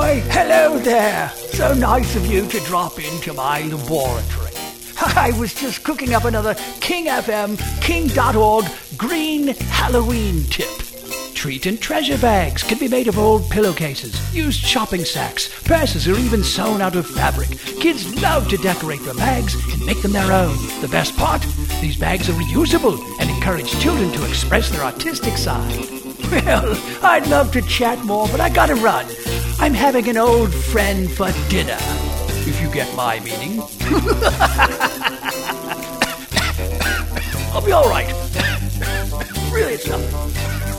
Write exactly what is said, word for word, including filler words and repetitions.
Why, hello there. So nice of you to drop into my laboratory. I was just cooking up another King F M, king dot org green Halloween tip. Treat and treasure bags can be made of old pillowcases, used shopping sacks, purses, or even sewn out of fabric. Kids love to decorate their bags and make them their own. The best part? These bags are reusable and encourage children to express their artistic side. Well, I'd love to chat more, but I gotta run. I'm having an old friend for dinner, if you get my meaning. I'll be all right. Really, it's nothing.